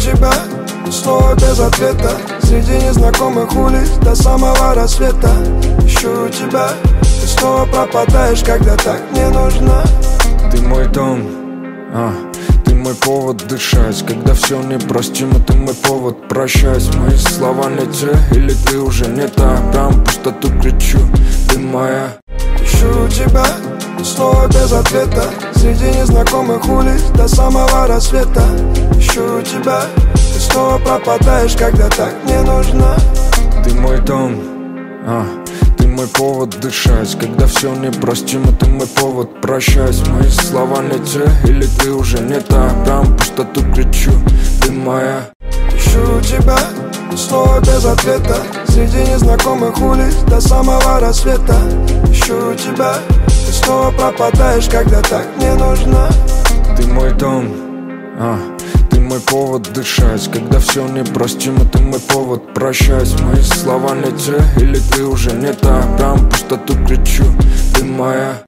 тебя, снова без ответа, среди незнакомых улиц до самого рассвета. Ищу тебя, ты снова пропадаешь, когда так не нужна. Ты мой дом, ты мой повод дышать. Когда все непростимо, ты мой повод прощать. Мои слова не те, или ты уже не та. Прям в пустоту кричу, ты моя. Ищу тебя, снова без ответа, среди незнакомых улиц до самого рассвета. Ищу тебя, ты снова пропадаешь, когда так не нужна. Ты мой дом, ты мой повод дышать. Когда все непростимо, ты мой повод прощать. Мои слова не те, или ты уже не та. Прям в пустоту кричу, ты моя. Ищу тебя, снова без ответа, среди незнакомых улиц до самого рассвета. Ищу тебя, ты снова пропадаешь, когда так не нужна. Ты мой дом, ты мой повод дышать. Когда все непростимо, ты мой повод прощать. Мои слова не те, или ты уже не та. Прям в пустоту кричу, ты моя.